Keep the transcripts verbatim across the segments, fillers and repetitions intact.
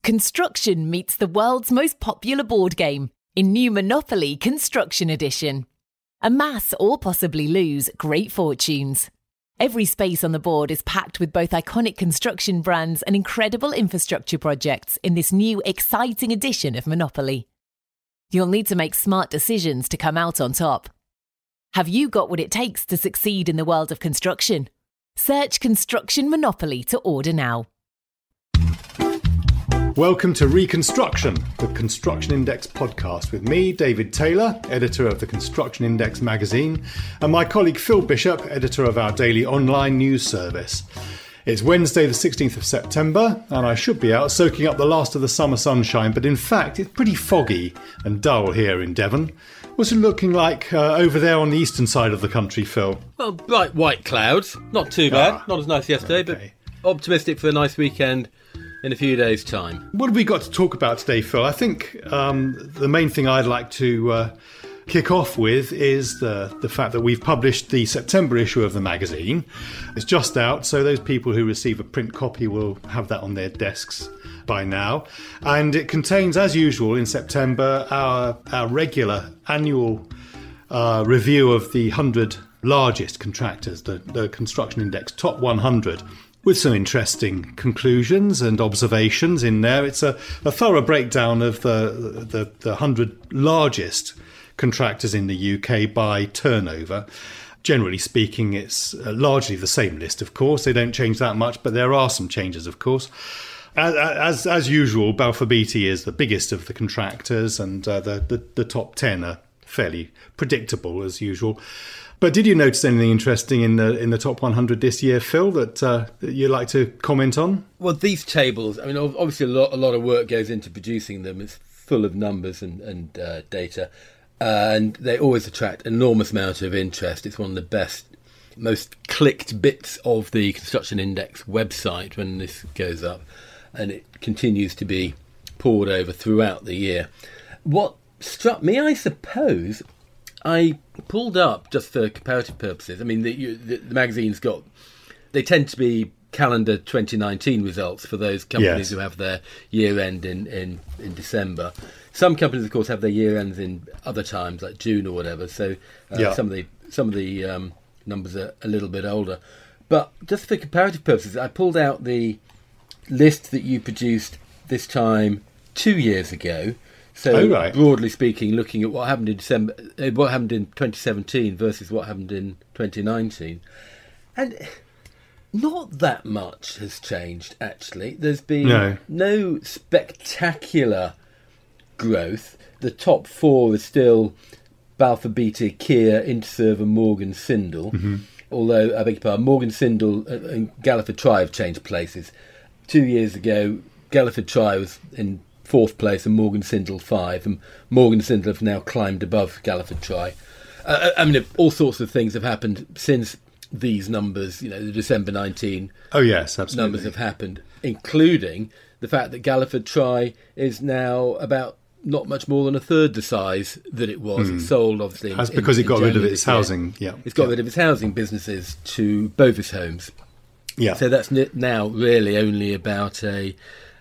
construction meets the world's most popular board game in new Monopoly Construction Edition. Amass or possibly lose great fortunes. Every space on the board is packed with both iconic construction brands and incredible infrastructure projects in this new exciting edition of Monopoly. You'll need to make smart decisions to come out on top. Have you got what it takes to succeed in the world of construction? Search Construction Monopoly to order now. Welcome to Reconstruction, the Construction Index podcast with me, David Taylor, editor of the Construction Index magazine, and my colleague Phil Bishop, editor of our daily online news service. It's Wednesday the sixteenth of September, and I should be out soaking up the last of the summer sunshine, but in fact it's pretty foggy and dull here in Devon. What's it looking like uh, over there on the eastern side of the country, Phil? Well, bright white clouds, not too bad, Ah, not as nice yesterday, okay. but optimistic for a nice weekend in a few days' time. What have we got to talk about today, Phil? I think um, the main thing I'd like to uh, kick off with is the, the fact that we've published the September issue of the magazine. It's just out, so those people who receive a print copy will have that on their desks by now. And it contains, as usual, in September, our, our regular annual uh, review of the one hundred largest contractors, the, the Construction Index Top one hundred. With some interesting conclusions and observations in there. It's a, a thorough breakdown of the, the, the one hundred largest contractors in the U K by turnover. Generally speaking, it's largely the same list, of course. They don't change that much, but there are some changes, of course. As, as, as usual, Balfour Beatty is the biggest of the contractors, and uh, the, the, the top ten are fairly predictable, as usual. But did you notice anything interesting in the in the top one hundred this year, Phil, that, uh, that you'd like to comment on? Well, these tables, I mean, obviously a lot, a lot of work goes into producing them. It's full of numbers and, and uh, data, uh, and they always attract an enormous amount of interest. It's one of the best, most clicked bits of the Construction Index website when this goes up, and it continues to be poured over throughout the year. What struck me, I suppose, I pulled up, just for comparative purposes, I mean, the, you, the, the magazine's got, they tend to be calendar twenty nineteen results for those companies Yes. who have their year end in, in, in December. Some companies, of course, have their year ends in other times, like June or whatever, so uh, Yeah. some of the some of the um, numbers are a little bit older. But just for comparative purposes, I pulled out the list that you produced this time two years ago. So, Oh, right. broadly speaking, looking at what happened in December, uh, what happened in twenty seventeen versus what happened in twenty nineteen, and not that much has changed. Actually, there's been No. no spectacular growth. The top four is still Balfour Beatty, Kier, Interserve, and Morgan Sindall. Mm-hmm. Although, I beg your pardon, Morgan Sindall and Galliford Try have changed places. Two years ago, Galliford Try was in fourth place and Morgan Sindall five, and Morgan Sindall have now climbed above Galliford Try. Uh, I mean, all sorts of things have happened since these numbers, you know, the December nineteen Oh, yes, absolutely. numbers have happened, including the fact that Galliford Try is now about not much more than a third the size that it was. It sold, obviously. That's in- because in it got rid of January its this year. housing. Yeah, It's got yeah. rid of its housing businesses to Bovis Homes. Yeah. So that's n- now really only about a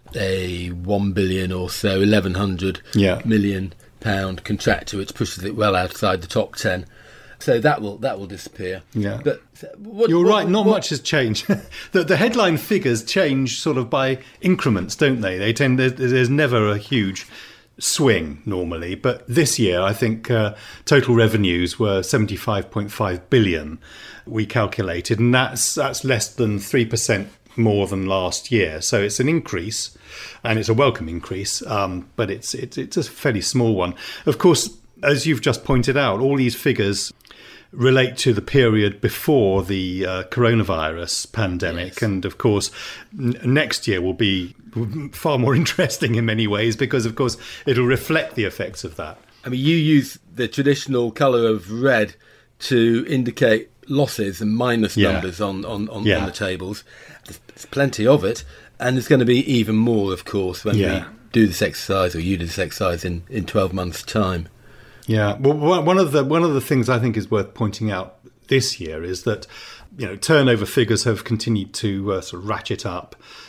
a one billion or so, eleven hundred Yeah. million pound contractor, which pushes it well outside the top ten. So that will that will disappear. Yeah. But what, You're what- right, not what- much has changed. the, the headline figures change sort of by increments, don't they? They tend there's, there's never a huge swing normally, but this year I think uh, total revenues were seventy-five point five billion we calculated, and that's that's less than three percent more than last year. So it's an increase, and it's a welcome increase, um, but it's, it's it's a fairly small one. Of course, as you've just pointed out, all these figures relate to the period before the uh, coronavirus pandemic. Yes. And of course, n- next year will be far more interesting in many ways because, of course, it'll reflect the effects of that. I mean, you use the traditional colour of red to indicate losses and minus Yeah. numbers on, on, on, Yeah. on the tables. There's, there's plenty of it, and there's going to be even more, of course, when Yeah. we do this exercise, or you do this exercise in, in twelve months' time. Yeah, well, one one of the one of the things I think is worth pointing out this year is that, you know, turnover figures have continued to uh, sort of ratchet up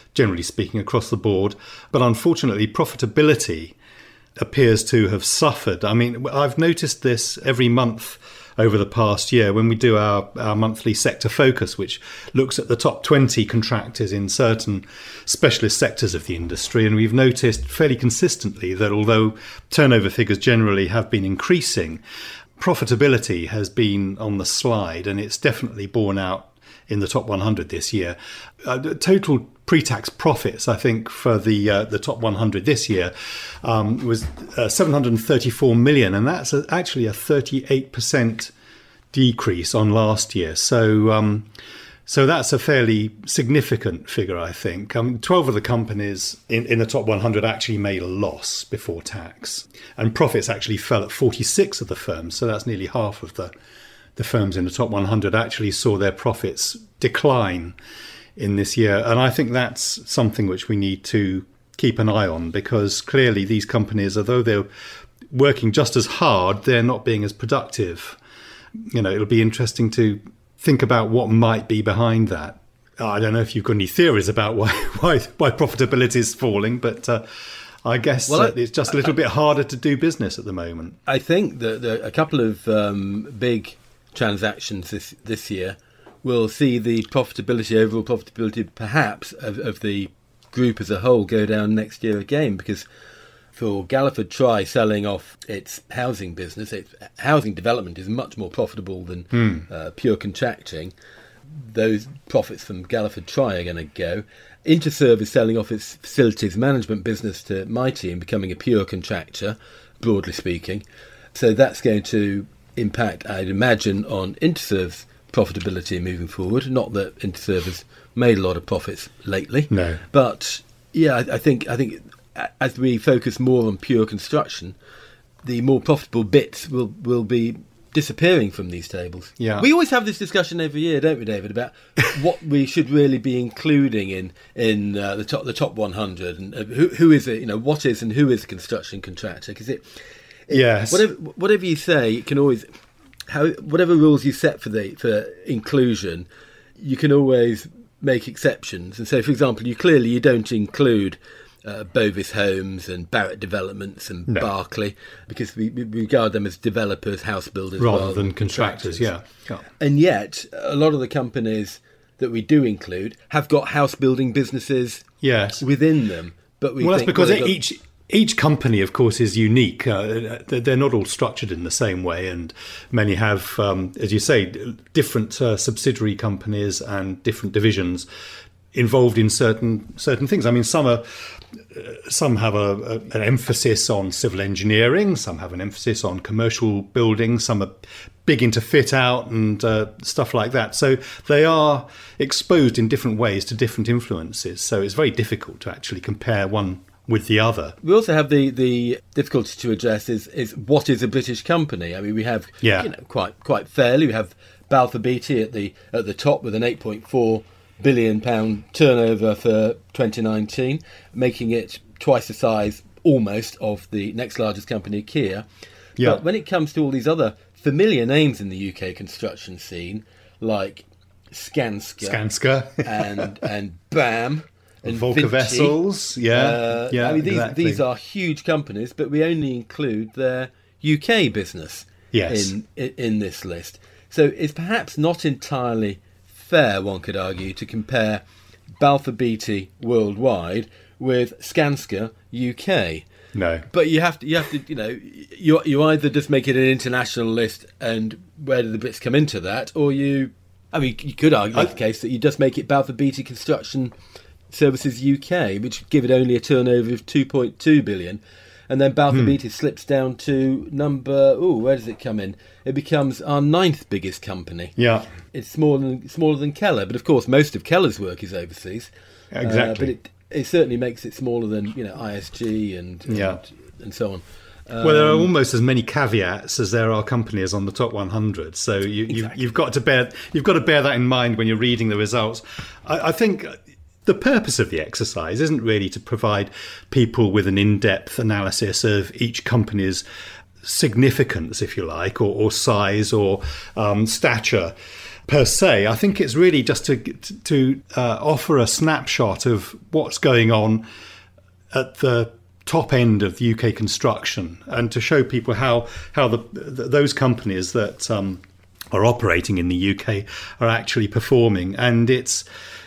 generally speaking, across the board. But unfortunately, profitability appears to have suffered. I mean, I've noticed this every month over the past year when we do our, our monthly sector focus, which looks at the top twenty contractors in certain specialist sectors of the industry. And we've noticed fairly consistently that although turnover figures generally have been increasing, profitability has been on the slide, and it's definitely borne out in the top one hundred this year. Uh, total pre-tax profits, I think, for the uh, the top one hundred this year um, was uh, seven hundred thirty-four million, and that's a, actually a thirty-eight percent decrease on last year. So, um, so that's a fairly significant figure, I think. Um, twelve of the companies in, in the top one hundred actually made a loss before tax, and profits actually fell at forty-six of the firms. So that's nearly half of the the firms in the top one hundred actually saw their profits decline in this year. And I think that's something which we need to keep an eye on, because clearly these companies, although they're working just as hard, they're not being as productive. You know, it'll be interesting to think about what might be behind that. I don't know if you've got any theories about why why, why profitability is falling, but uh, I guess well, uh, it's just a little I, bit harder to do business at the moment. I think that the, a couple of um, big transactions this this year will see the profitability, overall profitability, perhaps, of, of the group as a whole go down next year again, because for Galliford Try selling off its housing business, its housing development is much more profitable than hmm. uh, pure contracting. Those profits from Galliford Try are going to go. Interserve is selling off its facilities management business to Mitie and becoming a pure contractor, broadly speaking. So that's going to impact, I'd imagine, on Interserve's profitability moving forward. Not that Interserve has made a lot of profits lately. No. But yeah, I, I think I think as we focus more on pure construction, the more profitable bits will, will be disappearing from these tables. Yeah. We always have this discussion every year, don't we, David, about what we should really be including in in uh, the top the top one hundred, and uh, who who is it, you know, what is and who is a construction contractor? Because it, it yes, whatever whatever you say, it can always how whatever rules you set for the for inclusion, you can always make exceptions. And so, for example, you clearly you don't include Uh, Bovis Homes and Barratt Developments and no. Barclay, because we, we regard them as developers, house builders, rather, rather than, than contractors. contractors. Yeah. yeah. And yet, a lot of the companies that we do include have got house building businesses yes. within them. But we well, think, that's because well, got... each each company, of course, is unique. Uh, they're not all structured in the same way, and many have, um, as you say, different uh, subsidiary companies and different divisions involved in certain certain things. I mean, some are. Some have a, a, an emphasis on civil engineering, some have an emphasis on commercial building, some are big into fit out and uh, stuff like that. So they are exposed in different ways to different influences. So it's very difficult to actually compare one with the other. We also have the, the difficulty to address is, is what is a British company? I mean, we have yeah. you know, quite quite fairly, we have Balfour Beatty at the at the top with an eight point four billion pound turnover for twenty nineteen, making it twice the size almost of the next largest company, Kier. Yeah. But when it comes to all these other familiar names in the U K construction scene, like Skanska, Skanska. and and BAM and Volker Vinci, Vessels, yeah, uh, yeah. I mean, these exactly. these are huge companies, but we only include their U K business yes. in, in in this list. So it's perhaps not entirely fair, one could argue, to compare Balfour Beatty worldwide with Skanska U K. No, but you have to, you have to, you know, you you either just make it an international list, and where do the bits come into that, or you, I mean, you could argue I, the case that you just make it Balfour Beatty Construction Services U K, which would give it only a turnover of two point two billion. And then Balfour hmm. Beatty slips down to number, oh, where does it come in? It becomes our ninth biggest company. Yeah. It's smaller than, smaller than Keller, but of course most of Keller's work is overseas. Exactly. Uh, but it, it certainly makes it smaller than, you know, I S G and and, yeah. and so on. Um, well, there are almost as many caveats as there are companies on the top one hundred. So you, exactly. you've, you've got to bear you've got to bear that in mind when you're reading the results. I, I think the purpose of the exercise isn't really to provide people with an in-depth analysis of each company's significance, if you like, or, or size or um, stature per se. I think it's really just to to uh, offer a snapshot of what's going on at the top end of U K construction, and to show people how how the, the those companies that um, are operating in the U K are actually performing. And it's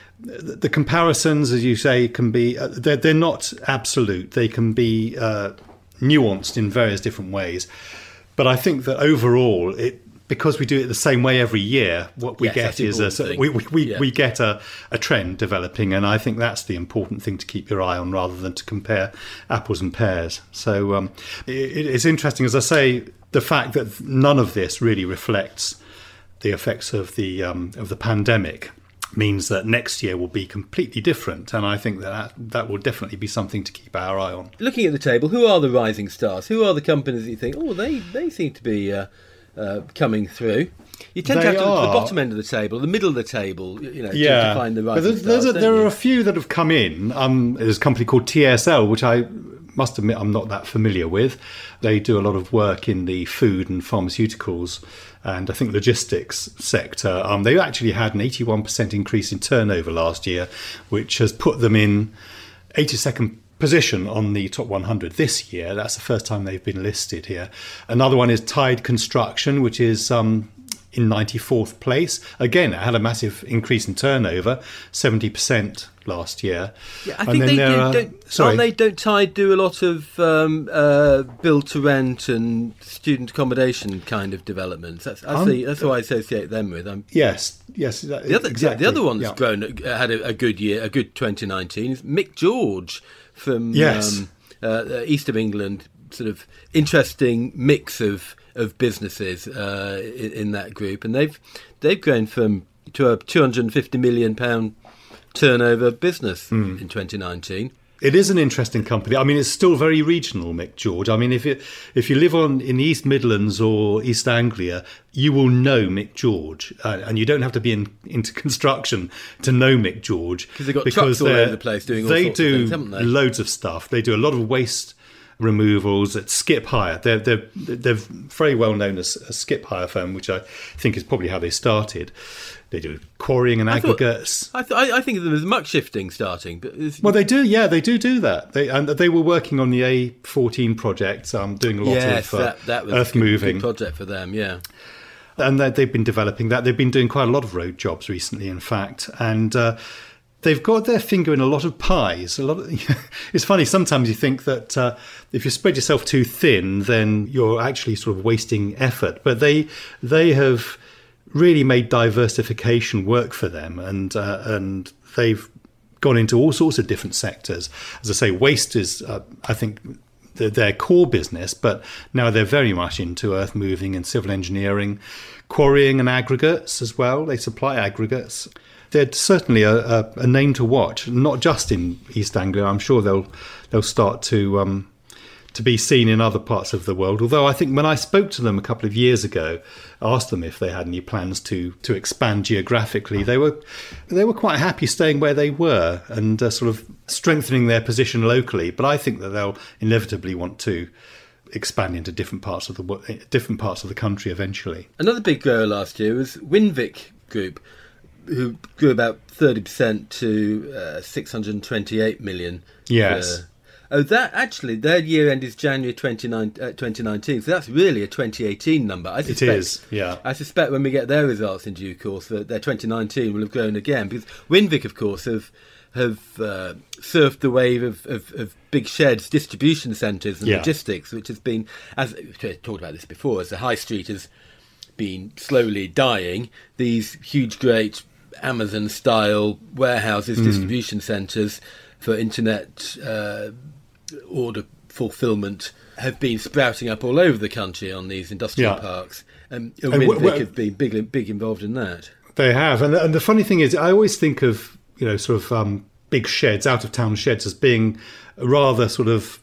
the comparisons, as you say, can be they're, they're not absolute. They can be uh, nuanced in various different ways. But I think that overall, it because we do it the same way every year, what we yes, get is a we we, we, yeah. we get a, a trend developing, and I think that's the important thing to keep your eye on, rather than to compare apples and pears. So um, it, it's interesting, as I say, the fact that none of this really reflects the effects of the um, of the pandemic means that next year will be completely different, and I think that that will definitely be something to keep our eye on. Looking at the table, who are the rising stars? Who are the companies that you think, oh, they they seem to be uh, uh, coming through? You tend they to have to look at the bottom end of the table, the middle of the table, you know, yeah. to, to find the rising there's, stars. There's a, there you? are a few that have come in. Um, there's a company called T S L, which I must admit I'm not that familiar with. They do a lot of work in the food and pharmaceuticals and I think logistics sector. Um, they actually had an eighty-one percent increase in turnover last year, which has put them in eighty-second position on the top one hundred this year. That's the first time they've been listed here. Another one is Tide Construction, which is um, in ninety-fourth place. Again, it had a massive increase in turnover, seventy percent last year. Yeah, I think they do. Are, don't, sorry. Aren't they, don't Tide do a lot of um, uh, build to rent and student accommodation kind of developments? That's, that's, um, the, that's what I associate them with. I'm, yes, yes, that, the other, exactly. The other one that's yeah. grown, uh, had a, a good year, a good twenty nineteen, is Mick George from yes. um, uh, East of England. Sort of interesting mix of of businesses uh, in, in that group, and they've they've grown from to a two hundred fifty million pound turnover business mm. in twenty nineteen. It is an interesting company. I mean, it's still very regional, Mick George. I mean, if you if you live on in the East Midlands or East Anglia, you will know Mick George, uh, and you don't have to be in, into construction to know Mick George, because they've got trucks all over the place doing all they sorts do of things, haven't they? Loads of stuff. They do a lot of waste removals at Skip Hire. They're they're they're very well known as a Skip Hire firm, which I think is probably how they started. They do quarrying and aggregates. I, thought, I, th- I think of them as much shifting starting. But well, they do, yeah, they do do that. They and they were working on the A fourteen project, um, doing a lot yes, of uh, that, that was earth a good, moving good project for them, yeah. And they've been developing that. They've been doing quite a lot of road jobs recently, in fact, and uh, they've got their finger in a lot of pies. A lot. Of, it's funny, sometimes you think that uh, if you spread yourself too thin, then you're actually sort of wasting effort. But they they have really made diversification work for them, and uh, and they've gone into all sorts of different sectors. As I say, waste is, uh, I think, the, their core business, but now they're very much into earth moving and civil engineering, quarrying and aggregates as well. They supply aggregates. They're certainly a, a, a name to watch, not just in East Anglia. I'm sure they'll they'll start to um, to be seen in other parts of the world. Although I think when I spoke to them a couple of years ago, I asked them if they had any plans to to expand geographically. They were they were quite happy staying where they were and uh, sort of strengthening their position locally. But I think that they'll inevitably want to expand into different parts of the different parts of the country eventually. Another big grower last year was Winvic Group, who grew about thirty percent to uh, six hundred twenty-eight million. Yes. Uh, Oh, that actually, their year end is January twenty nineteen, so that's really a twenty eighteen number. I suspect, it is, yeah. I suspect when we get their results in due course, that their twenty nineteen will have grown again, because Winvic, of course, have have uh, surfed the wave of, of, of big sheds, distribution centres and yeah. logistics, which has been, as we talked about this before, as the high street has been slowly dying, these huge, great Amazon-style warehouses, mm. distribution centres for internet uh, order fulfilment have been sprouting up all over the country on these industrial yeah. parks, um, and Winvic w- w- have been big, big involved in that. They have, and, and the funny thing is, I always think of you know sort of um, big sheds, out of town sheds, as being a rather sort of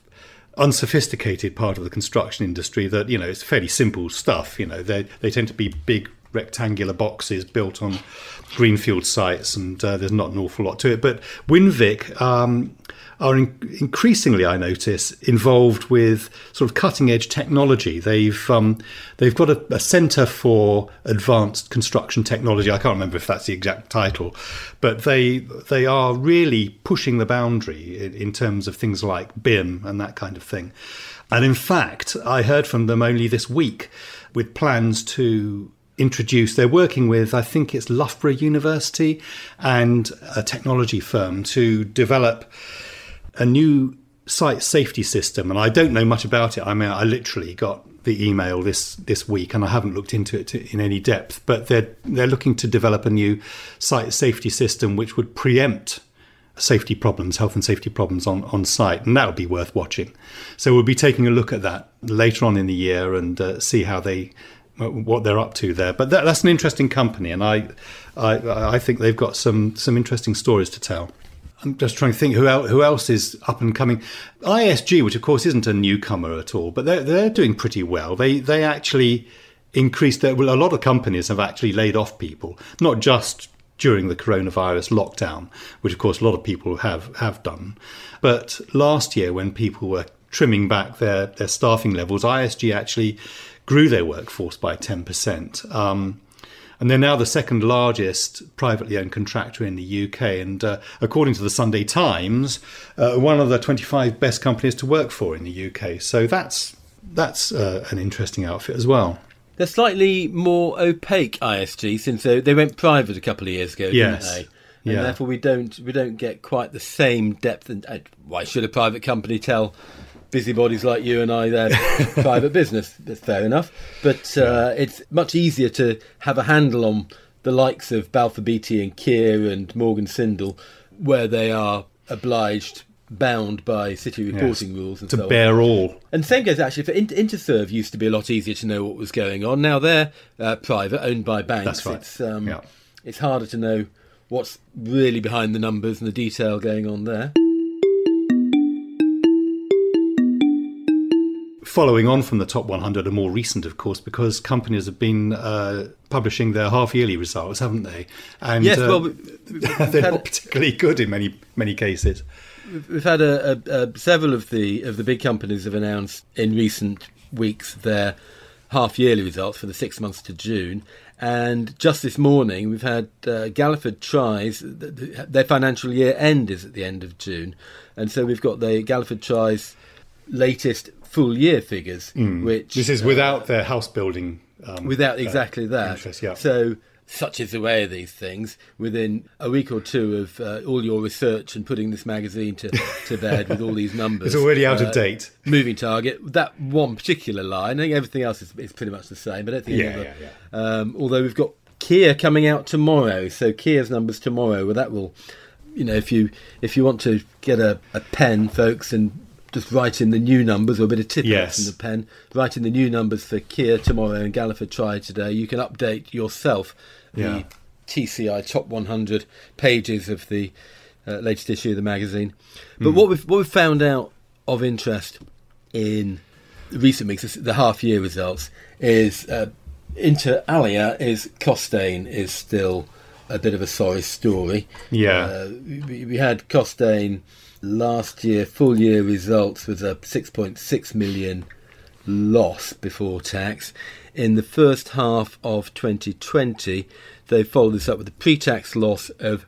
unsophisticated part of the construction industry. That you know it's fairly simple stuff. You know they they tend to be big rectangular boxes built on greenfield sites, and uh, there's not an awful lot to it. But Winvic um, are in- increasingly, I notice, involved with sort of cutting-edge technology. They've um, they've got a, a centre for advanced construction technology. I can't remember if that's the exact title, but they they are really pushing the boundary in, in terms of things like B I M and that kind of thing. And in fact, I heard from them only this week with plans to introduce, they're working with, I think it's Loughborough University and a technology firm to develop a new site safety system. And I don't know much about it. I mean, I literally got the email this, this week and I haven't looked into it to, in any depth, but they're, they're looking to develop a new site safety system which would preempt safety problems, health and safety problems on, on site, and that would be worth watching. So we'll be taking a look at that later on in the year and uh, see how they, what they're up to there. But that, that's an interesting company, and I, I, I think they've got some some interesting stories to tell. I'm just trying to think who else, who else is up and coming. I S G, which of course isn't a newcomer at all, but they're they're doing pretty well. They they actually increased their, well, a lot of companies have actually laid off people, not just during the coronavirus lockdown, which of course a lot of people have, have done. But last year when people were trimming back their, their staffing levels, I S G actually grew their workforce by ten percent. Um, and they're now the second largest privately owned contractor in the U K. And uh, according to the Sunday Times, uh, one of the twenty-five best companies to work for in the U K. So that's, that's uh, an interesting outfit as well. They're slightly more opaque, I S G, since they, they went private a couple of years ago, yes. didn't they? And yeah. therefore we don't we don't get quite the same depth. And uh, why should a private company tell busybodies like you and I their private business? That's fair enough. But uh, yeah. it's much easier to have a handle on the likes of Balfour Beatty and Kier and Morgan Sindall, where they are obliged, bound by city reporting yes, rules and to so bear on. all. And same goes actually for Inter- Interserve used to be a lot easier to know what was going on. Now they're uh, private, owned by banks. That's right. It's, um, yeah. it's harder to know what's really behind the numbers and the detail going on there. Following on from the top one hundred are more recent, of course, because companies have been uh, publishing their half-yearly results, haven't they? And yes, uh, well, we, we, they're not particularly good in many many cases. We've had a, a, a, several of the of the big companies have announced in recent weeks their half-yearly results for the six months to June. And just this morning, we've had uh, Galliford Try's, their financial year end is at the end of June. And so we've got the Galliford Try's latest full year figures. Mm. which This is uh, without their house building. Um, without exactly uh, that. Interest, yeah. So such is the way of these things. Within a week or two of uh, all your research and putting this magazine to, to bed with all these numbers. It's already out uh, of date. Moving target, that one particular line. I think everything else is, is pretty much the same. But I don't think Yeah, any yeah, other, yeah. Um, although we've got Kier coming out tomorrow. So Kier's numbers tomorrow. Well, that will, you know, if you if you want to get a, a pen, folks, and just write in the new numbers or a bit of tip yes. in the pen, write in the new numbers for Kier tomorrow and Galliford Try today. You can update yourself the Yeah. T C I top one hundred pages of the uh, latest issue of the magazine. But Mm. what we've what we've found out of interest in recent weeks, the half year results, is uh, inter alia is Costain is still a bit of a sorry story. Yeah. uh, we, we had Costain last year. Full year results was a six point six million loss before tax. In the first half of twenty twenty, they followed this up with a pre-tax loss of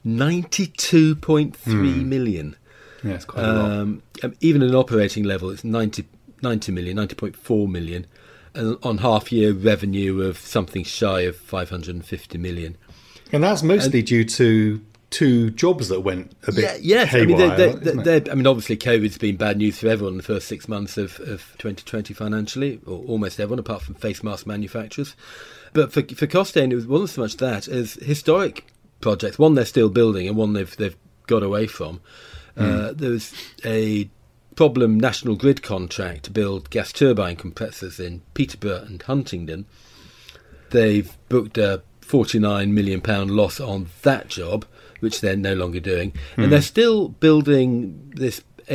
ninety-two point three Mm. million. Yeah, it's quite a lot. Um, even at an operating level, it's ninety, ninety million, ninety point four million, and on half-year revenue of something shy of five hundred fifty million. And that's mostly due to two jobs that went a bit Yeah, yes, I haywire. mean, they're, isn't they're, it? they're, I mean, obviously, COVID's been bad news for everyone in the first six months of, of twenty twenty financially, or almost everyone, apart from face mask manufacturers. But for for Costain, it was, wasn't so much that as historic projects. One they're still building, and one they've they've got away from. Mm. Uh, there was a problem National Grid contract to build gas turbine compressors in Peterborough and Huntingdon. They've booked a forty-nine million pounds loss on that job, which they're no longer doing. Mm. And they're still building this A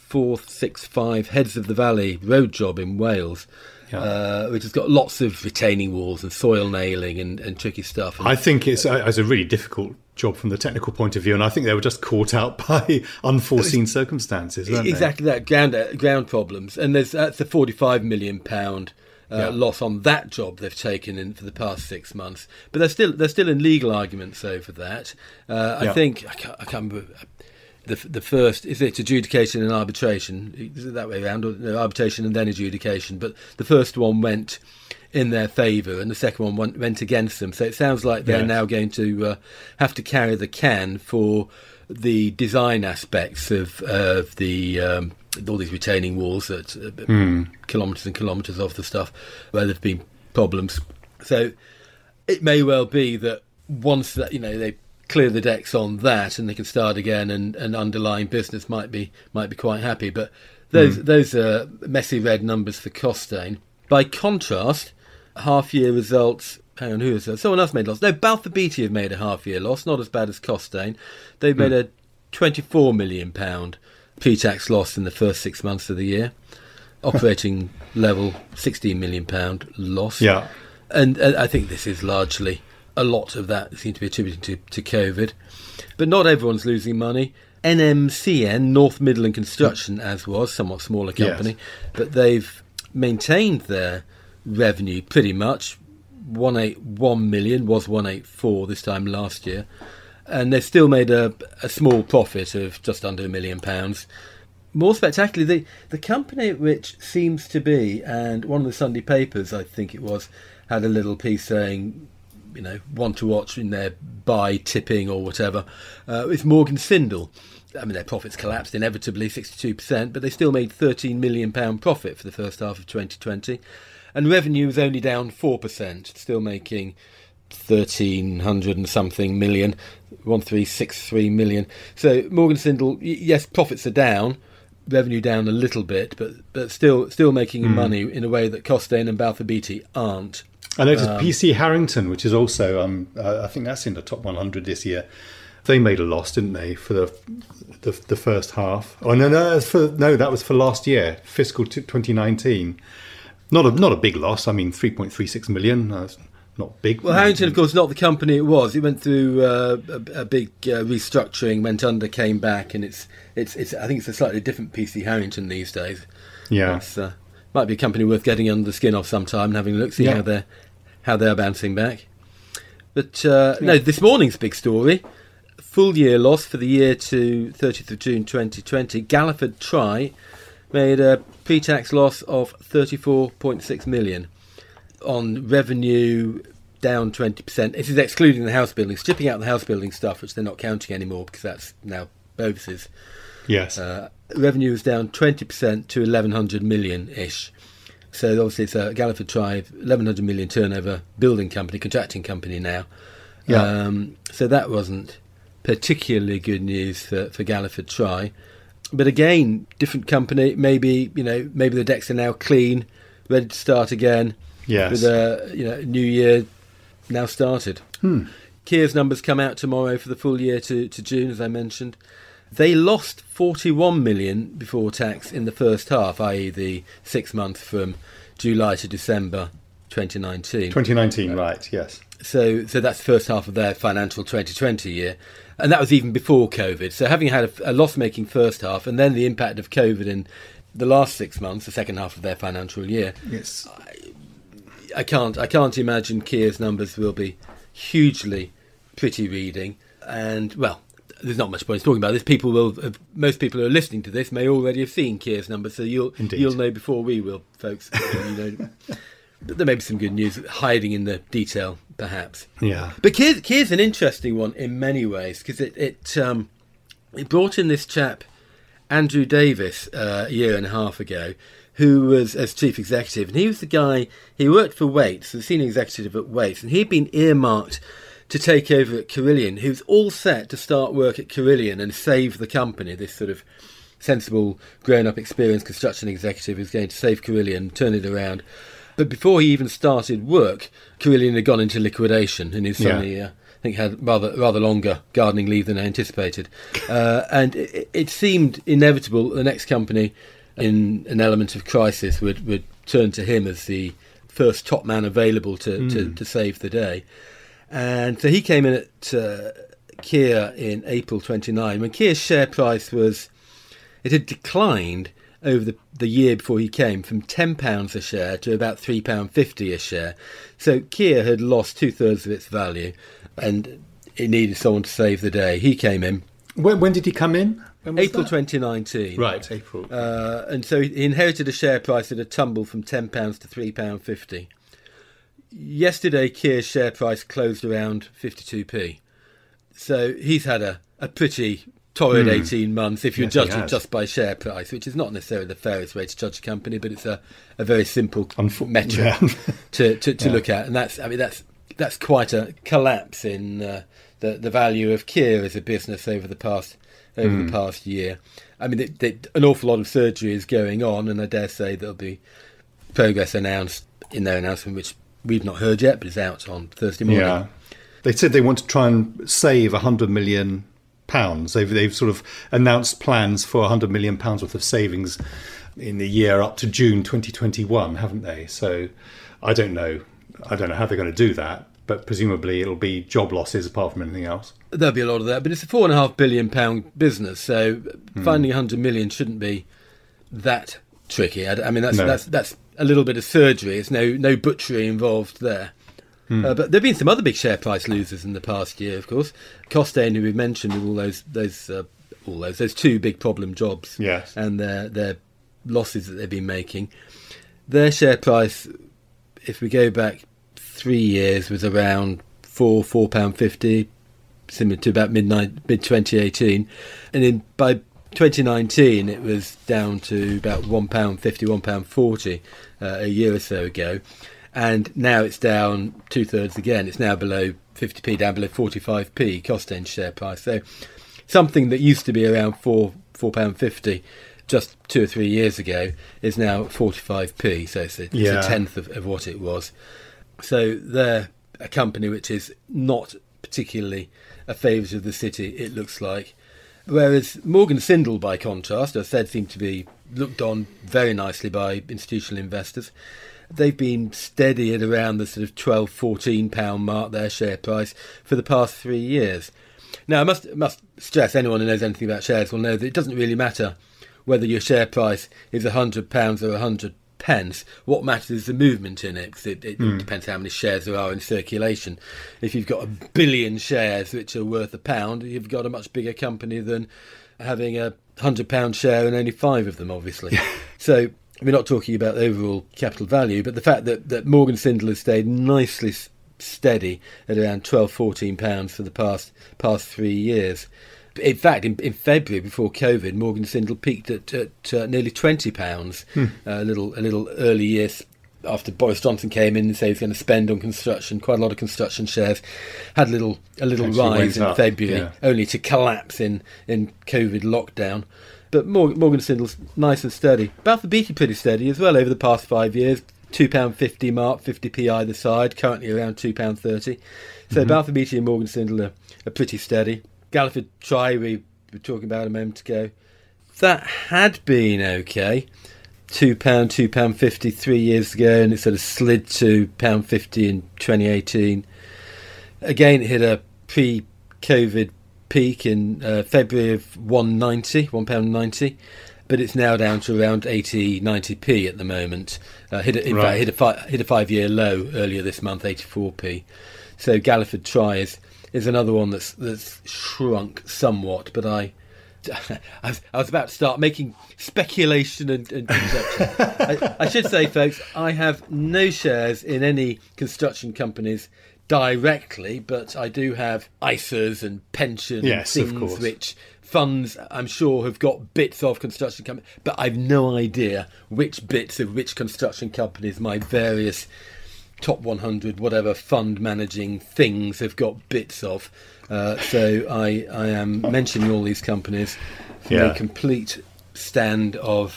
four six five Heads of the Valley road job in Wales, yeah. uh, which has got lots of retaining walls and soil nailing and, and tricky stuff. And I think it's a, it's a really difficult job from the technical point of view, and I think they were just caught out by unforeseen circumstances, weren't exactly they? that, ground ground problems. And there's that's a forty-five million pound uh, yeah. loss on that job they've taken in for the past six months. But they're still they're still in legal arguments over that. Uh, I yeah. think I can't, I can't remember. The the first, is it adjudication and arbitration? Is it that way around? Or no, arbitration and then adjudication. But the first one went in their favour and the second one went, went against them. So it sounds like they're yes. now going to uh, have to carry the can for the design aspects of, uh, of the um, all these retaining walls, that uh, mm. kilometres and kilometres of the stuff where there've been problems. So it may well be that once that, you know, they clear the decks on that and they can start again, and, and underlying business might be might be quite happy. But those mm. those are messy red numbers for Costain. By contrast, half year results, hang on, who is that? Someone else made a loss. No, Balfour Beatty have made a half year loss, not as bad as Costain. They've made mm. a twenty-four million pounds pre-tax loss in the first six months of the year. Operating level, sixteen million pounds loss. Yeah. And uh, I think this is largely, a lot of that seems to be attributed to, to COVID. But not everyone's losing money. N M C N, North Midland Construction, as was, somewhat smaller company, yes. but they've maintained their revenue pretty much. one hundred eighty-one million was one hundred eighty-four this time last year. And they've still made a, a small profit of just under a million pounds. More spectacularly, the, the company which seems to be, and one of the Sunday papers, I think it was, had a little piece saying, you know, one to watch in their buy tipping or whatever, uh, is Morgan Sindall. I mean, their profits collapsed inevitably, sixty-two percent, but they still made thirteen million pounds profit for the first half of twenty twenty. And revenue was only down four percent, still making thirteen hundred and something million, one three six three million. So Morgan Sindall, yes, profits are down, revenue down a little bit, but but still still making mm. money in a way that Costain and Balfour Beatty aren't. I noticed um, P C Harrington, which is also, um, uh, I think that's in the top one hundred this year. They made a loss, didn't they, for the the, the first half? Oh no, no, for, no, that was for last year, fiscal twenty nineteen. Not a not a big loss. I mean, three point three six million. Uh, not big. Well, Harrington, of course, not the company it was. It went through uh, a, a big uh, restructuring, went under, came back, and it's it's it's. I think it's a slightly different P C Harrington these days. Yeah, it's, uh, might be a company worth getting under the skin of sometime and having a look, see yeah. how they're how they're bouncing back. But uh, yeah. no, this morning's big story: full year loss for the year to thirtieth of June twenty twenty. Galliford Try made a pre-tax loss of thirty-four point six million on revenue down twenty percent. This is excluding the house building, stripping out the house building stuff, which they're not counting anymore because that's now Bovis's. Yes. Uh, revenue is down twenty percent to eleven hundred million-ish. So obviously it's a Galliford Try, eleven hundred million turnover building company, contracting company now. Yeah. Um, so that wasn't particularly good news for, for Galliford Try. But again, different company. Maybe you know, maybe the decks are now clean, ready to start again. Yes. With a you know new year now started. Hmm. Kia's numbers come out tomorrow for the full year to, to June, as I mentioned. They lost forty-one million before tax in the first half, that is, the six months from July to December, twenty nineteen. Twenty nineteen, uh, right? Yes. So, so that's the first half of their financial twenty twenty year. And that was even before COVID. So having had a, a loss-making first half and then the impact of COVID in the last six months, the second half of their financial year, yes, I, I can't I can't imagine Kia's numbers will be hugely pretty reading. And, well, there's not much point talking about this. People will, uh, most people who are listening to this may already have seen Kia's numbers, so you'll Indeed. you'll know before we will, folks. you know. But there may be some good news hiding in the detail, perhaps. Yeah. But Kia, Kia's an interesting one in many ways because it it, um, it brought in this chap, Andrew Davis, uh, a year and a half ago, who was as chief executive, and he was the guy. He worked for Wates, the senior executive at Wates, and he'd been earmarked to take over at Carillion. He was all set to start work at Carillion and save the company. This sort of sensible, grown-up, experienced construction executive who's going to save Carillion, turn it around. But before he even started work, Carillion had gone into liquidation and he suddenly yeah. uh, think had rather rather longer gardening leave than I anticipated. Uh, and it, it seemed inevitable the next company in an element of crisis would, would turn to him as the first top man available to, mm. to, to save the day. And so he came in at uh, Kier in April twenty-nine, when Kier's share price was, it had declined over the, the year before he came from ten pounds a share to about three pounds fifty a share. So Kier had lost two-thirds of its value and it needed someone to save the day. He came in. When, when did he come in? April that? twenty nineteen. Right, April. Uh, and so he inherited a share price that had tumbled from ten pounds to three pounds fifty. Yesterday, Kier's share price closed around fifty-two p. So he's had a, a pretty torrid mm. eighteen months if you're yes, judging just by share price, which is not necessarily the fairest way to judge a company, but it's a, a very simple Unf- metric yeah. to, to, to yeah. look at. And that's, I mean, that's that's quite a collapse in uh, the, the value of Kier as a business over the past over mm. the past year. I mean, they, they, an awful lot of surgery is going on, and I dare say there'll be progress announced in their announcement, which we've not heard yet, but it's out on Thursday morning. Yeah. They said they want to try and save one hundred million pounds. They've, they've sort of announced plans for one hundred million pounds worth of savings in the year up to June twenty twenty-one, haven't they? So I don't know. I don't know how they're going to do that, but presumably it'll be job losses apart from anything else. There'll be a lot of that, but it's a four and a half billion pound business, so mm. finding one hundred million shouldn't be that tricky. I, I mean, that's, no. that's that's a little bit of surgery. It's no no butchery involved there. Mm. Uh, but there have been some other big share price losers in the past year, of course. Costain, who we mentioned, with all those those uh, all those those two big problem jobs, yes, and their their losses that they've been making. Their share price, if we go back three years, was around four four pound fifty, similar to about mid mid twenty eighteen, and in by twenty nineteen it was down to about one pound fifty, one pound forty uh, a year or so ago, and now it's down two thirds again. It's now below fifty p, down below forty-five p. Costain share price. So something that used to be around four four pound fifty just two or three years ago is now forty-five p. So it's a, yeah. it's a tenth of, of what it was. So they're a company which is not particularly a favourite of the city, it looks like. Whereas Morgan Sindall, by contrast, as I said, seem to be looked on very nicely by institutional investors. They've been steady at around the sort of twelve, fourteen pound mark, their share price, for the past three years. Now, I must must stress, anyone who knows anything about shares will know that it doesn't really matter whether your share price is one hundred pounds or one hundred pence. What matters is the movement in it, because it, it mm. depends how many shares there are in circulation. If you've got a billion shares which are worth a pound, you've got a much bigger company than having a one hundred pound share and only five of them, obviously. So we're not talking about the overall capital value, but the fact that, that Morgan Sindall has stayed nicely steady at around twelve, fourteen pounds for the past past three years. In fact, in, in February, before COVID, Morgan Sindall peaked at, at uh, nearly twenty pounds, hmm. uh, a little a little early years after Boris Johnson came in and said he was going to spend on construction. Quite a lot of construction shares had a little a little Actually rise in up. February, yeah. only to collapse in, in COVID lockdown. But Morgan, Morgan Sindall's nice and steady. Balfour Beatty pretty steady as well over the past five years. two pounds fifty mark, fifty p either side, currently around two pounds thirty. So mm-hmm. Balfour Beatty and Morgan Sindall are, are pretty steady. Galliford Try, we were talking about a moment ago, that had been okay. two pounds, two pounds fifty three years ago, and it sort of slid to one pound fifty in twenty eighteen. Again, it hit a pre-COVID peak in uh, February of one pound ninety, one pound ninety, but it's now down to around eighty, ninety p at the moment. Uh, hit a, in right. fact, hit a, fi- hit a five-year low earlier this month, eighty-four p. So Galliford Try is, is another one that's that's shrunk somewhat, but I, I, was, I was about to start making speculation and, and conjecture. I, I should say, folks, I have no shares in any construction companies directly, but I do have I S As and pension yes, and things which funds, I'm sure, have got bits of construction companies, but I've no idea which bits of which construction companies my various top one hundred, whatever fund managing things have got bits of. Uh, so I, I am mentioning all these companies from yeah. a complete stand of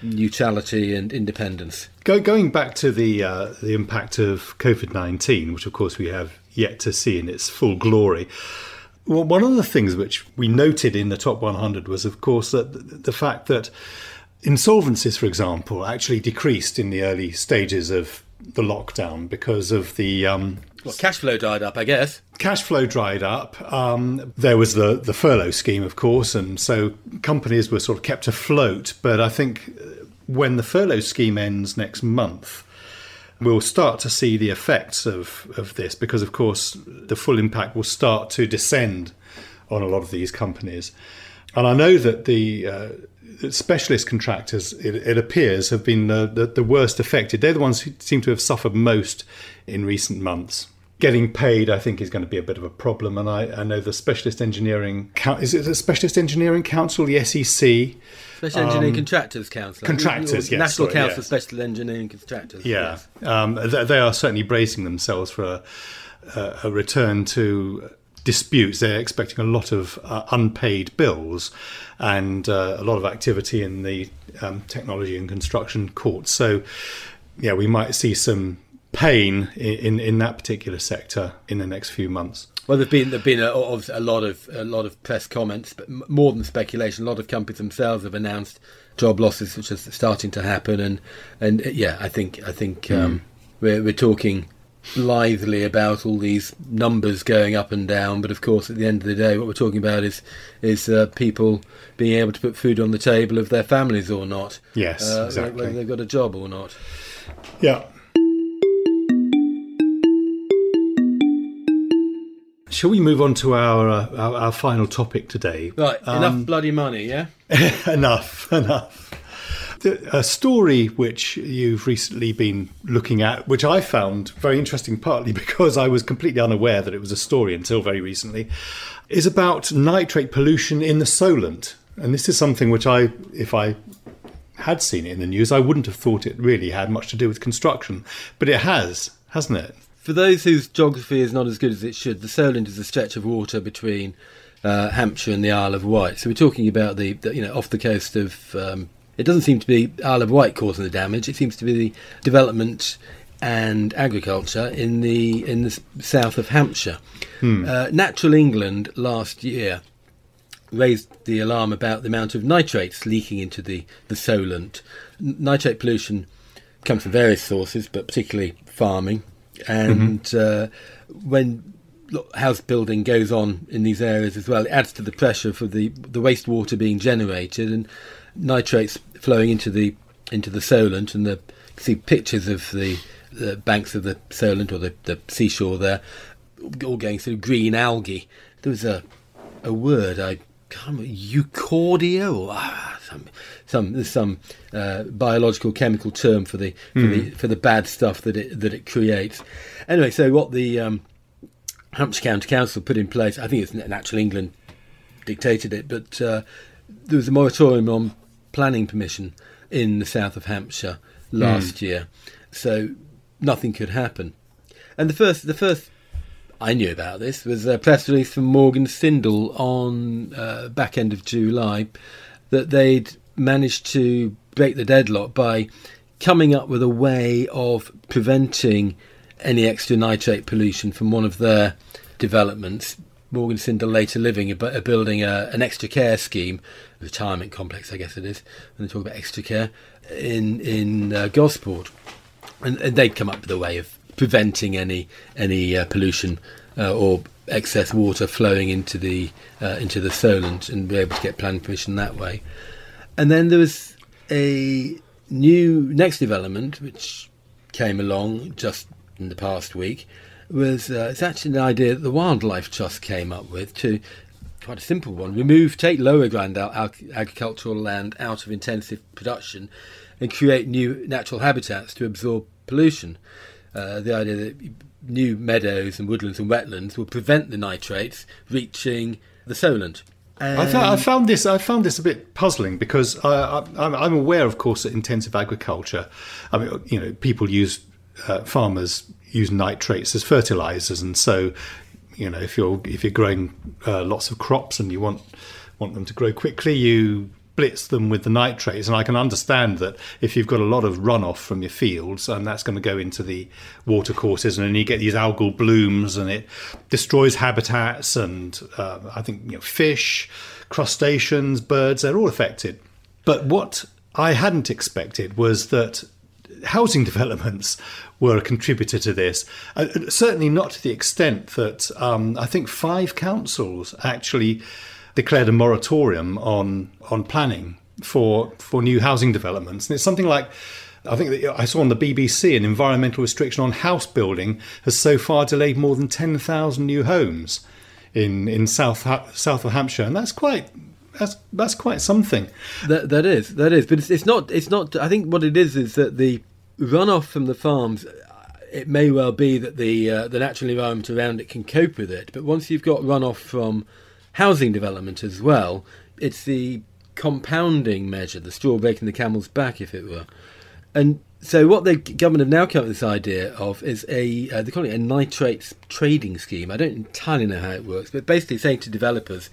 neutrality and independence. Go, going back to the uh, the impact of COVID nineteen, which of course we have yet to see in its full glory. Well, one of the things which we noted in the top one hundred was, of course, that the fact that insolvencies, for example, actually decreased in the early stages of the lockdown because of the um, well, cash flow dried up, I guess. Cash flow dried up. Um, there was the, the furlough scheme, of course, and so companies were sort of kept afloat. But I think when the furlough scheme ends next month, we'll start to see the effects of, of this because, of course, the full impact will start to descend on a lot of these companies. And I know that the uh, specialist contractors, it, it appears, have been uh, the, the worst affected. They're the ones who seem to have suffered most in recent months. Getting paid, I think, is going to be a bit of a problem. And I, I know the Specialist Engineering... Is it the Specialist Engineering Council, the S E C? Special Engineering um, Contractors Council. Contractors, yes. National sorry, Council yes. of Special Engineering Contractors. Yeah. Yes. Um, they, they are certainly bracing themselves for a, a, a return to disputes. They're expecting a lot of uh, unpaid bills and uh, a lot of activity in the um, technology and construction courts. So, yeah, we might see some pain in, in, in that particular sector in the next few months. Well, there've been there've been a, a lot of a lot of press comments, but more than speculation. A lot of companies themselves have announced job losses, which is starting to happen. And and yeah, I think I think um, mm. we're we're talking blithely about all these numbers going up and down, but of course, at the end of the day, what we're talking about is is uh, people being able to put food on the table of their families or not. Yes, uh, exactly. Whether they've got a job or not. Yeah. Shall we move on to our, uh, our our final topic today? Right, um, enough bloody money, yeah? enough, enough. A story which you've recently been looking at, which I found very interesting, partly because I was completely unaware that it was a story until very recently, is about nitrate pollution in the Solent. And this is something which I, if I had seen it in the news, I wouldn't have thought it really had much to do with construction. But it has, hasn't it? For those whose geography is not as good as it should, the Solent is a stretch of water between uh, Hampshire and the Isle of Wight. So we're talking about the, the you know, off the coast of... Um, it doesn't seem to be Isle of Wight causing the damage. It seems to be the development and agriculture in the in the south of Hampshire. Hmm. Uh, Natural England last year raised the alarm about the amount of nitrates leaking into the, the Solent. N- nitrate pollution comes from various sources, but particularly farming. And mm-hmm. uh, when house building goes on in these areas as well, it adds to the pressure for the, the wastewater being generated and nitrates flowing into the into the Solent. And the, you see pictures of the, the banks of the Solent or the, the seashore there, all going through green algae. There was a a word I can't remember, eucordia or ah, some some there's some uh, biological chemical term for the for mm. the for the bad stuff that it that it creates. Anyway, so what the um, Hampshire County Council put in place, I think it's Natural England dictated it, but uh, there was a moratorium on planning permission in the south of Hampshire last mm. year, so nothing could happen. And the first the first I knew about this was a press release from Morgan Sindall on uh, back end of July that they'd managed to break the deadlock by coming up with a way of preventing any extra nitrate pollution from one of their developments. Morgan Sindall later living are building a, an extra care scheme, a retirement complex I guess it is, when they talk about extra care, in, in uh, Gosport. And, and they'd come up with a way of preventing any any uh, pollution uh, or excess water flowing into the uh, into the Solent and be able to get planning permission that way. And then there was a new next development which came along just in the past week. Was uh, it's actually an idea that the Wildlife Trust came up with to quite a simple one: remove, take lower ground ag- agricultural land out of intensive production, and create new natural habitats to absorb pollution. Uh, the idea that new meadows and woodlands and wetlands will prevent the nitrates reaching the Solent. Um, I, found, I found this. I found this a bit puzzling because I, I, I'm aware, of course, that intensive agriculture. I mean, you know, people use uh, farmers use nitrates as fertilizers, and so, you know, if you're if you're growing uh, lots of crops and you want want them to grow quickly, you blitz them with the nitrates. And I can understand that if you've got a lot of runoff from your fields, and that's going to go into the watercourses, and then you get these algal blooms, and it destroys habitats, and uh, I think you know, fish, crustaceans, birds, they're all affected. But what I hadn't expected was that housing developments were a contributor to this. Uh, certainly not to the extent that um, I think five councils actually declared a moratorium on on planning for for new housing developments. And it's something like, I think that I saw on the B B C, an environmental restriction on house building has so far delayed more than ten thousand new homes in in South south of Hampshire, and that's quite. That's that's quite something. That that is that is, but it's, it's not it's not. I think what it is is that the runoff from the farms. It may well be that the uh, the natural environment around it can cope with it, but once you've got runoff from housing development as well, it's the compounding measure, the straw breaking the camel's back, if it were. And so what the government have now come up with this idea of is a uh, they call it a nitrates trading scheme. I don't entirely know how it works, but basically saying to developers,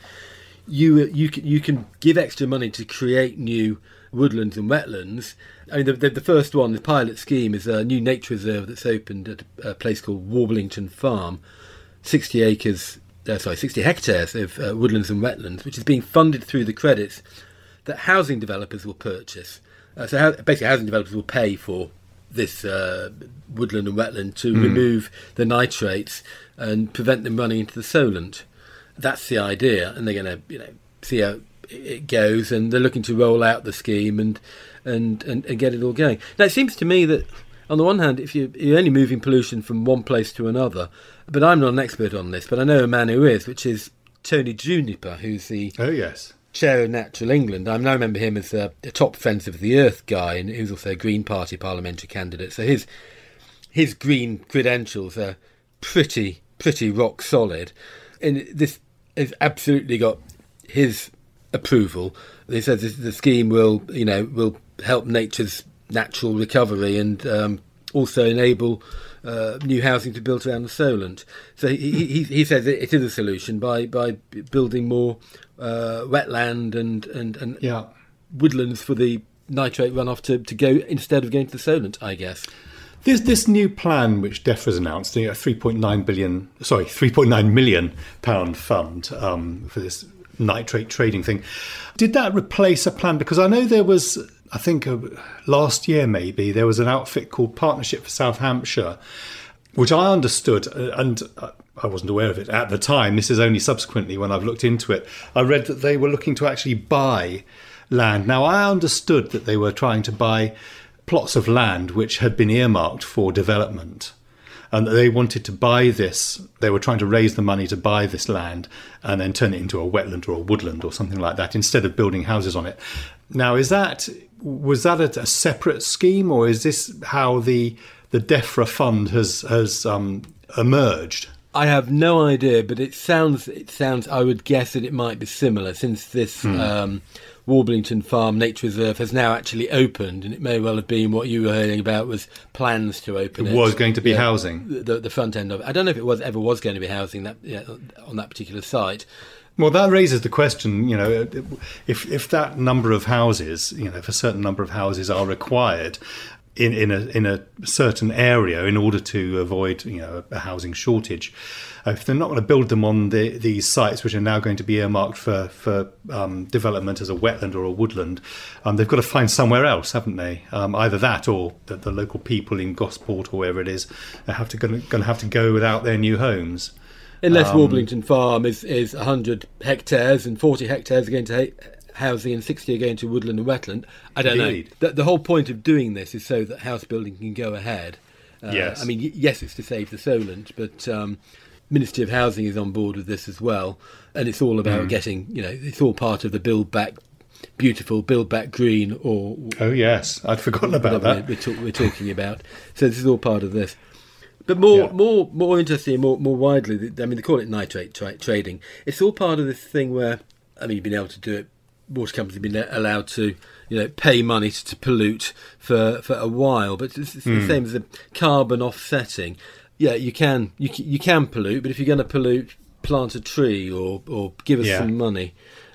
you you can, you can give extra money to create new woodlands and wetlands. I mean, the, the, the first one, the pilot scheme, is a new nature reserve that's opened at a place called Warblington Farm, sixty acres, uh, sorry, sixty hectares of uh, woodlands and wetlands, which is being funded through the credits that housing developers will purchase. Uh, so how, basically, housing developers will pay for this uh, woodland and wetland to mm. remove the nitrates and prevent them running into the Solent. That's the idea, and they're going to, you know, see how it goes, and they're looking to roll out the scheme and and, and, and get it all going. Now, it seems to me that, on the one hand, if you, you're only moving pollution from one place to another, but I'm not an expert on this, but I know a man who is, which is Tony Juniper, who's the oh yes chair of Natural England. I now remember him as a, a top Friends of the Earth guy, and he was also a Green Party parliamentary candidate. So his his green credentials are pretty pretty rock solid, and this has absolutely got his approval. He says this, the scheme will, you know, will help nature's natural recovery and um, also enable uh, new housing to be built around the Solent. So he he, he says it is a solution by by building more uh, wetland and and, and yeah. woodlands for the nitrate runoff to, to go instead of going to the Solent, I guess. This this new plan, which DEFRA's announced, a three point nine billion, sorry, three point nine million pound fund um, for this nitrate trading thing. Did that replace a plan? Because I know there was, I think uh, last year maybe, there was an outfit called Partnership for South Hampshire, which I understood, uh, and uh, I wasn't aware of it at the time. This is only subsequently when I've looked into it. I read that they were looking to actually buy land. Now, I understood that they were trying to buy plots of land which had been earmarked for development, and they wanted to buy this. They were trying to raise the money to buy this land and then turn it into a wetland or a woodland or something like that instead of building houses on it. Now, is that was that a, a separate scheme, or is this how the the DEFRA fund has has um, emerged? I have no idea, but it sounds it sounds. I would guess that it might be similar, since this hmm. um, Warblington Farm Nature Reserve has now actually opened, and it may well have been what you were hearing about was plans to open it. It was going to be yeah, housing. The, the front end of it. I don't know if it was ever was going to be housing that yeah, on that particular site. Well, that raises the question, you know, if if that number of houses, you know, if a certain number of houses are required in, in a in a certain area in order to avoid, you know, a housing shortage, if they're not going to build them on the, these sites which are now going to be earmarked for for um, development as a wetland or a woodland, um, they've got to find somewhere else, haven't they? Um, either that, or the, the local people in Gosport or wherever it is, they have to going to have to go without their new homes. Unless um, Warblington Farm is is one hundred hectares and forty hectares are going to ha- housing and sixty are going to woodland and wetland. I don't Indeed. know. The, the whole point of doing this is so that house building can go ahead. Uh, yes. I mean, y- yes, it's to save the Solent, but um, Ministry of Housing is on board with this as well, and it's all about mm. getting, you know, it's all part of the Build Back Beautiful, Build Back Green, or oh yes, I'd forgotten about that. We're, we're, talk, we're talking about. So this is all part of this. But more, yeah. more, more interesting, more, more widely, I mean, they call it nitrate tra- trading. It's all part of this thing where, I mean, you've been able to do it. Water companies have been allowed to, you know, pay money to, to pollute for, for a while, but it's, it's mm. the same as the carbon offsetting. Yeah, you can you you can pollute, but if you're going to pollute, plant a tree or or give us yeah. some money.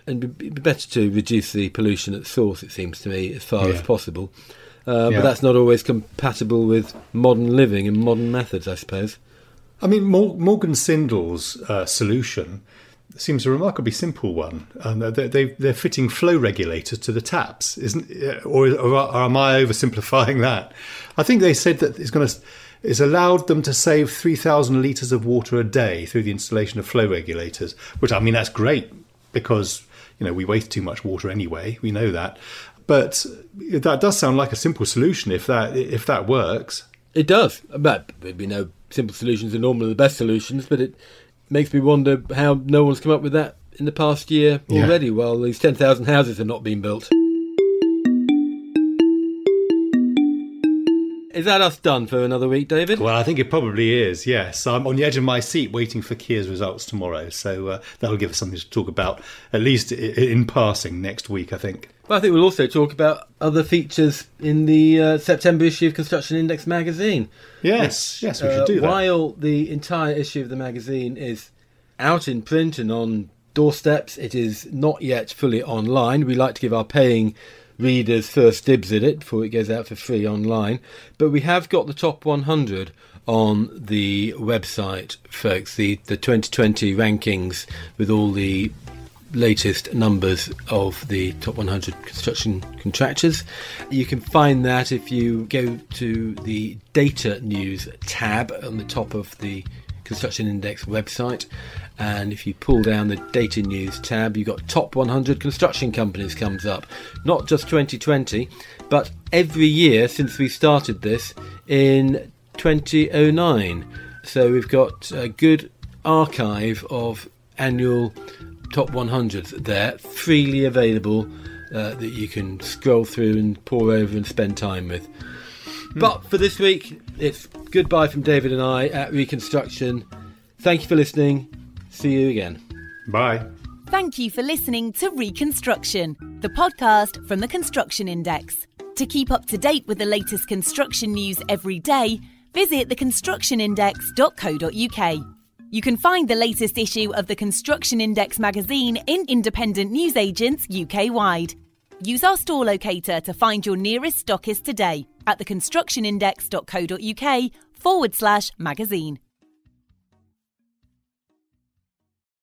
and it'd be better to reduce the pollution at source, it seems to me, as far Yeah. as possible. Uh, Yeah. But that's not always compatible with modern living and modern methods, I suppose. I mean, Mor- Morgan Sindall's uh, solution seems a remarkably simple one. Um, they, they, they're fitting flow regulators to the taps, isn't? Or, or, or am I oversimplifying that? I think they said that it's going to. It's allowed them to save three thousand litres of water a day through the installation of flow regulators, which, I mean, that's great because, you know, we waste too much water anyway. We know that. But that does sound like a simple solution if that if that works. It does. But we know simple solutions are normally the best solutions, but it makes me wonder how no one's come up with that in the past year already, Yeah. while these ten thousand houses have not been built. Is that us done for another week, David? Well, I think it probably is, yes. I'm on the edge of my seat waiting for Kia's results tomorrow, so uh, that'll give us something to talk about, at least i- in passing, next week, I think. But I think we'll also talk about other features in the uh, September issue of Construction Index magazine. Yes, yes, we should Uh, do that. While the entire issue of the magazine is out in print and on doorsteps, it is not yet fully online. We like to give our paying readers first dibs at it before it goes out for free online. But we have got the top one hundred on the website, folks, the, the twenty twenty rankings with all the latest numbers of the top one hundred construction contractors. You can find that if you go to the data news tab on the top of the Construction Index website, and if you pull down the data news tab, you've got top one hundred construction companies comes up. Not just twenty twenty, but every year since we started this in twenty oh nine. So we've got a good archive of annual top one hundreds there, freely available, uh, that you can scroll through and pore over and spend time with. But for this week, it's goodbye from David and I at Reconstruction. Thank you for listening. See you again. Bye. Thank you for listening to Reconstruction, the podcast from the Construction Index. To keep up to date with the latest construction news every day, visit the construction index dot co dot uk. You can find the latest issue of the Construction Index magazine in independent newsagents U K-wide. Use our store locator to find your nearest stockist today at the construction index dot co dot uk forward slash magazine.